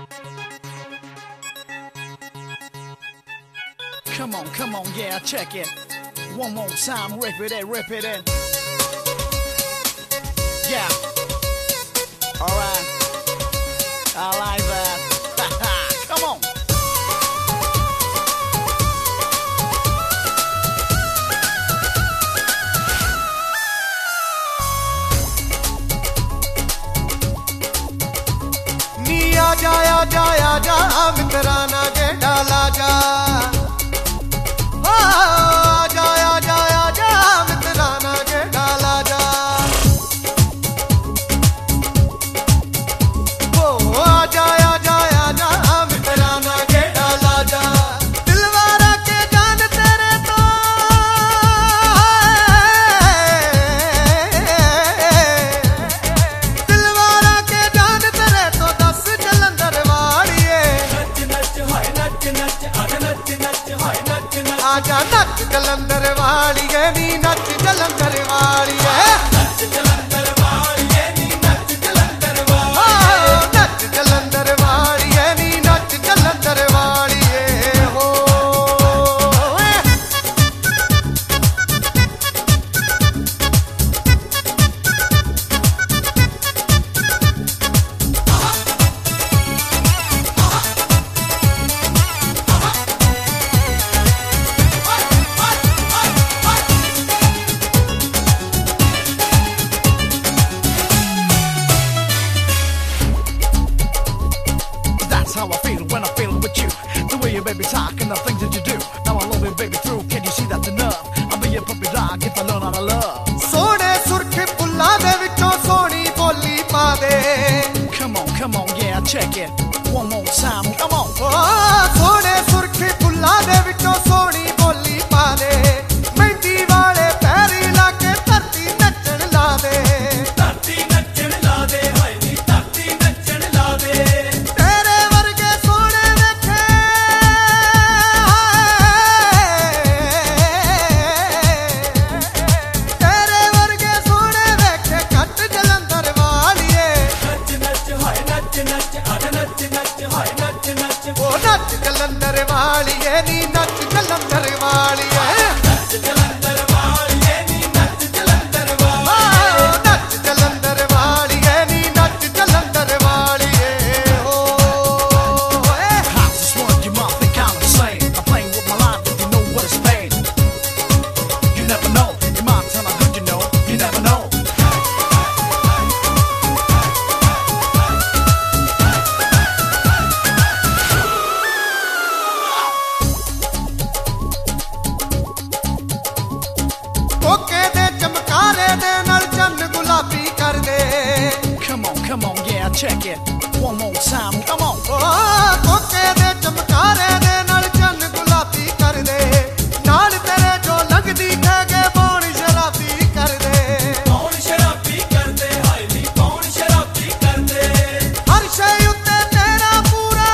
Come on, yeah, check it. One more time, rip it in. Yeah. Alright. I like that. Come on. नी आजा मित्राना के डाला जा आजा नच जलंधर वालिए नी नच जलंधर वालिए नच जलंधर वालिए नी नच जलंधर वालिए नच जलंधर वालिए नी नच जलंधर वालिए हो How I feel when I'm feeling with you. The way you baby talk and the things that you do. Now I love it baby through. Can you see that's enough? I'll be a puppy dog if I learn how to love. सोने सुर्खे फुल्ला दे विचों सोनी बोली पा दे. Come on, yeah, check it. One more time, come on. सोने सुर्खे फुल्ला दे विचों सोनी बोली पा दे. मेहंदी वाले पैरी लाके धरती नचण ला दे. धरती नचण ला दे, हाय नी धरती नचण ला दे. नच जलंधर वालिए नी नच जलंधर वालिए नच जलंधर वालिए नी नच जलंधर वालिए नच जलंधर वालिए नी नच जलंधर वालिए हो How's this work? You must think I'm insane. I'm playing with my life, but you know what it's pain. You never know. You might tell how good you know. You never know. कोके दे चमकारे दे नाल चन्न गुलाबी कर दे. Come on, yeah, check it. One more time, come on. कोके दे चमकारे दे नाल चन्न गुलाबी कर दे. नाल तेरे जो लगदी ठगे पौन शराबी कर दे. पौन शराबी कर दे, हाय नी पौन शराबी कर दे. हर शे उत्ते तेरा पूरा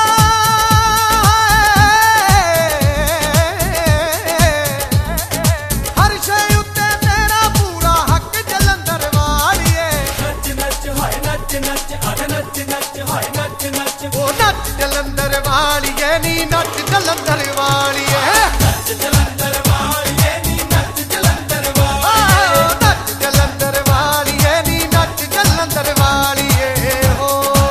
हर शे उत्ते तेरा पूरा हक जलंधर वालिए. नच नच हाय नच नच अरे नच नच हाय नच नच ओ नच जलंधर वालिए नी नच जलंधर वालिए नच जलंधर वालिए नी नच जलंधर वालिए नच जलंधर वालिए नी नच जलंधर वालिए हो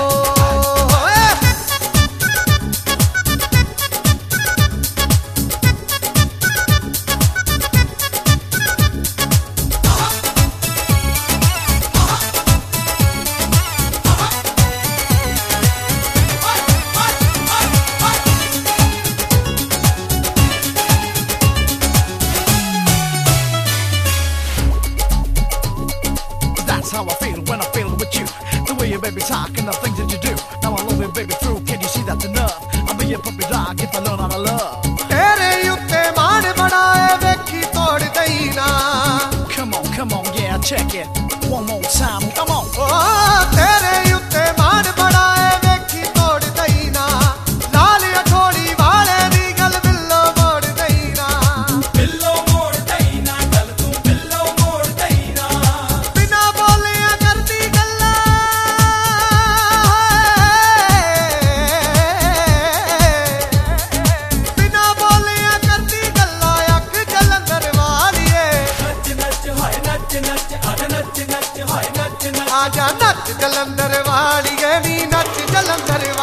That's how I feel when I'm feeling with you. The way you baby talk and the things that you do. Now I love it baby through. Can you see that's enough? I'll be a puppy dog if I learn how to love. तेरे उत्ते मान बनाए वेखी तोड़ दई ना. Come on, yeah, check it. One more time, come on. तेरे उत्ते मान बनाए वेखी तोड़ दई ना. लाल अठोली वाले दी गल बिल्लो मोड़ दई ना. बिल्लो मोड़ दई ना गल तू बिल्लो मोड़ दई ना. बिना बोलिया करदी गल्ला ਜਾ ਨੱਚ ਜਲੰਧਰ ਵਾਲੀਏ ਨੀ ਨੱਚ ਜਲੰਧਰ